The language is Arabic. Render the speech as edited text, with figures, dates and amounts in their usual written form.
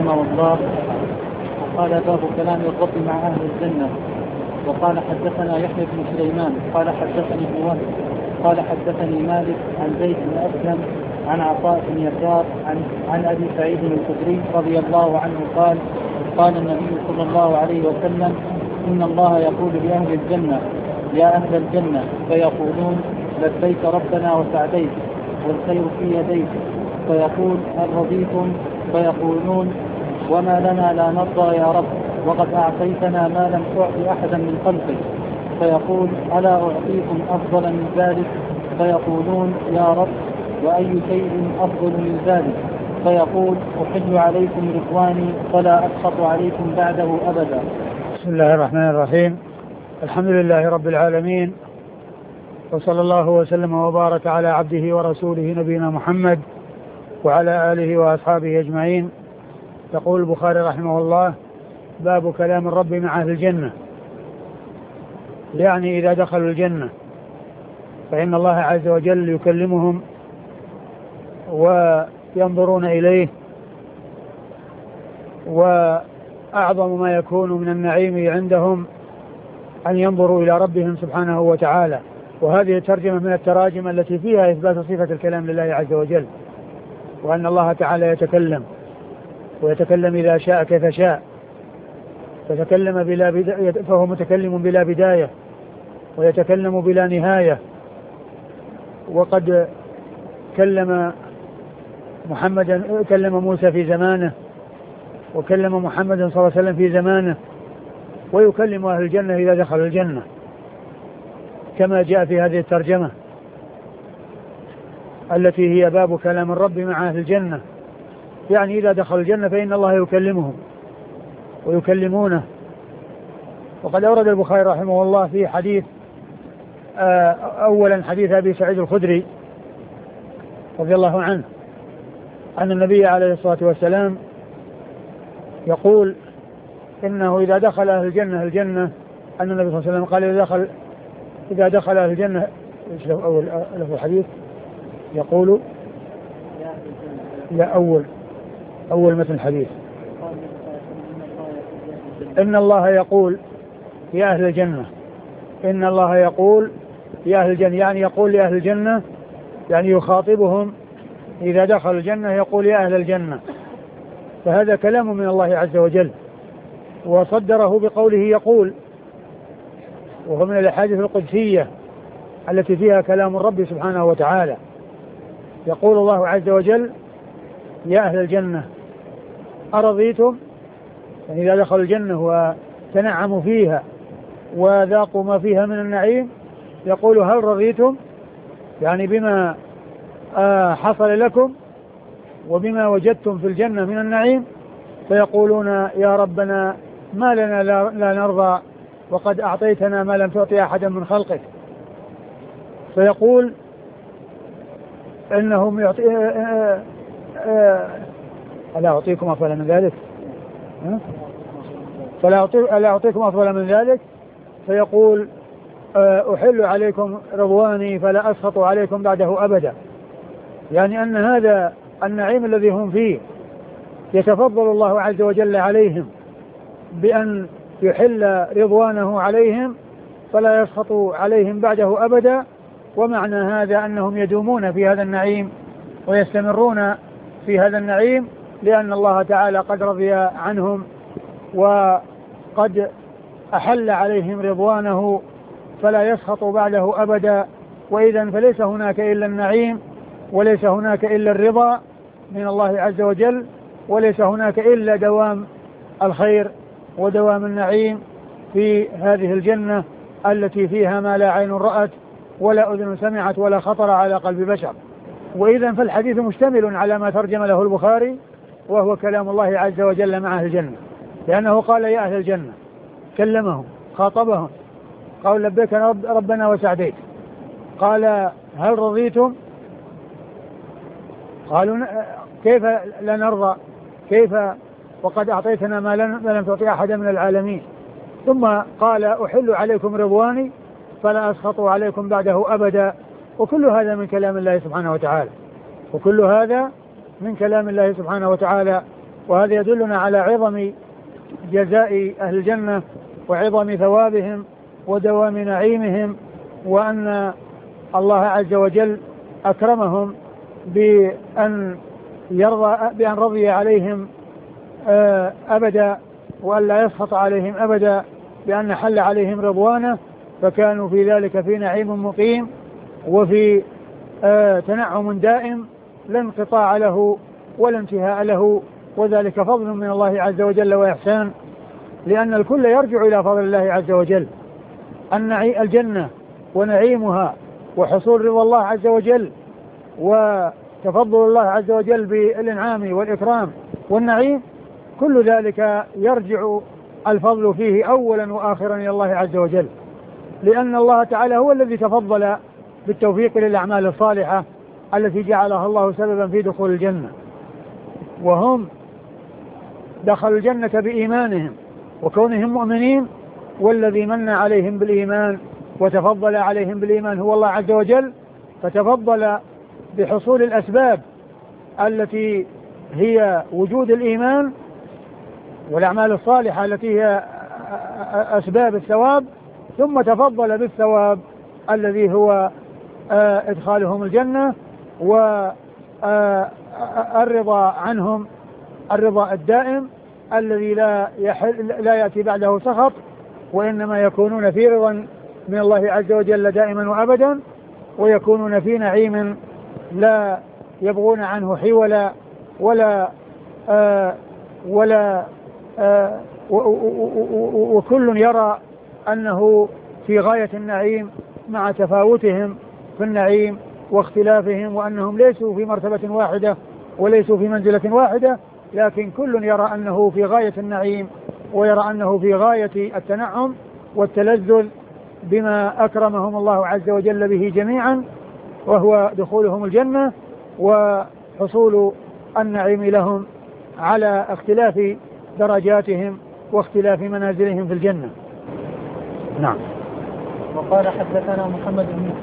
رحمه الله قال باب كلام الرب مع أهل الجنة. وقال حدثنا يحيى بن سليمان قال حدثني ابن وهب قال حدثني مالك عن زيد بن أسلم عن عطاء بن يسار عن أبي سعيد الخدري رضي الله عنه قال قال النبي صلى الله عليه وسلم إن الله يقول لأهل الجنة يا أهل الجنة فيقولون لبيك ربنا وسعديك والخير في يديك فيقول هل رضيتم فيقولون وما لنا لا نرضى يا رب وقد أعطيتنا ما لم تعطي أحدا من خلقك فيقول ألا أعطيكم أفضل من ذلك فيقولون يا رب وأي شيء أفضل من ذلك فيقول أحل عليكم رضواني فلا أسخط عليكم بعده أبدا. بسم الله الرحمن الرحيم. الحمد لله رب العالمين وصلى الله وسلم وبارك على عبده ورسوله نبينا محمد وعلى آله وأصحابه أجمعين. يقول البخاري رحمه الله باب كلام الرب مع أهل الجنة، يعني إذا دخلوا الجنة فإن الله عز وجل يكلمهم وينظرون إليه، وأعظم ما يكون من النعيم عندهم أن ينظروا إلى ربهم سبحانه وتعالى. وهذه ترجمة من التراجم التي فيها إثبات صفة الكلام لله عز وجل، وأن الله تعالى يتكلم ويتكلم إذا شاء كيف شاء، فتكلم بلا بداية فهو متكلم بلا بداية ويتكلم بلا نهاية. وقد كلم موسى في زمانه، وكلم محمد صلى الله عليه وسلم في زمانه، ويكلم أهل الجنة إذا دخلوا الجنة كما جاء في هذه الترجمة التي هي باب كلام الرب مع أهل الجنة، يعني إذا دخلوا الجنة فإن الله يكلمهم ويكلمونه. وقد أورد البخاري رحمه الله في حديث أولا حديث أبي سعيد الخدري رضي الله عنه أن النبي عليه الصلاة والسلام يقول إنه إذا دخل أهل الجنة أن النبي صلى الله عليه وسلم قال إذا دخل أهل الجنة أول الحديث يقول أول مثل الحديث إن الله يقول يا أهل الجنة، إن الله يقول يا أهل الجنة، يعني يقول لأهل الجنة، يعني يخاطبهم إذا دخل الجنة يقول يا أهل الجنة. فهذا كلام من الله عز وجل، وصدره بقوله يقول، وهو من الأحاديث القدسية التي فيها كلام الرب سبحانه وتعالى. يقول الله عز وجل يا أهل الجنة أرضيتم، يعني إذا دخلوا الجنة وتنعموا فيها وذاقوا ما فيها من النعيم يقول هل رضيتم، يعني بما حصل لكم وبما وجدتم في الجنة من النعيم، فيقولون يا ربنا ما لنا لا نرضى وقد أعطيتنا ما لم تعطي أحدا من خلقك. فيقول إنهم ألا أعطيكم أفضل من ذلك ألا أعطيكم أفضل من ذلك، فيقول أحل عليكم رضواني فلا أسخط عليكم بعده أبدا، يعني أن هذا النعيم الذي هم فيه يتفضل الله عز وجل عليهم بأن يحل رضوانه عليهم فلا يسخط عليهم بعده أبدا. ومعنى هذا أنهم يدومون في هذا النعيم ويستمرون في هذا النعيم، لأن الله تعالى قد رضي عنهم وقد أحل عليهم رضوانه فلا يسخط بعده أبدا. وإذن فليس هناك إلا النعيم، وليس هناك إلا الرضا من الله عز وجل، وليس هناك إلا دوام الخير ودوام النعيم في هذه الجنة التي فيها ما لا عين رأت ولا أذن سمعت ولا خطر على قلب بشر. وإذن فالحديث مشتمل على ما ترجم له البخاري، وهو كلام الله عز وجل مع أهل الجنة، لأنه قال يا أهل الجنة، كلمهم خاطبهم، قال لبيك ربنا وسعديك. قال هل رضيتم؟ قالوا كيف لا نرضى، كيف وقد أعطيتنا ما لم تعطي أحدا من العالمين. ثم قال أحل عليكم رضواني فلا أسخط عليكم بعده أبدا. وكل هذا من كلام الله سبحانه وتعالى، وكل هذا من كلام الله سبحانه وتعالى، وهذا يدلنا على عظم جزاء أهل الجنة وعظم ثوابهم ودوام نعيمهم، وأن الله عز وجل أكرمهم بأن رضي عليهم أبدا، وأن لا يسخط عليهم أبدا، بأن حل عليهم رضوانه، فكانوا في ذلك في نعيم مقيم وفي تنعم دائم لا انقطاع له ولا انتهاء له، وذلك فضل من الله عز وجل وإحسان، لأن الكل يرجع إلى فضل الله عز وجل. الجنة ونعيمها وحصول رضا الله عز وجل وتفضل الله عز وجل بالإنعام والإكرام والنعيم، كل ذلك يرجع الفضل فيه أولا وآخرا إلى الله عز وجل، لأن الله تعالى هو الذي تفضل بالتوفيق للأعمال الصالحة التي جعلها الله سببا في دخول الجنة، وهم دخلوا الجنة بإيمانهم وكونهم مؤمنين، والذي من عليهم بالإيمان وتفضل عليهم بالإيمان هو الله عز وجل، فتفضل بحصول الأسباب التي هي وجود الإيمان والأعمال الصالحة التي هي أسباب الثواب، ثم تفضل بالثواب الذي هو إدخالهم الجنة والرضا عنهم، الرضا الدائم الذي لا يأتي بعده سخط، وإنما يكونون في رضا من الله عز وجل دائما وأبدا، ويكونون في نعيم لا يبغون عنه حولا وكل يرى أنه في غاية النعيم مع تفاوتهم في النعيم واختلافهم، وأنهم ليسوا في مرتبة واحدة وليسوا في منزلة واحدة، لكن كل يرى أنه في غاية النعيم ويرى أنه في غاية التنعم والتلذذ بما أكرمهم الله عز وجل به جميعا، وهو دخولهم الجنة وحصول النعيم لهم على اختلاف درجاتهم واختلاف منازلهم في الجنة. نعم. وقال حدثنا محمد بن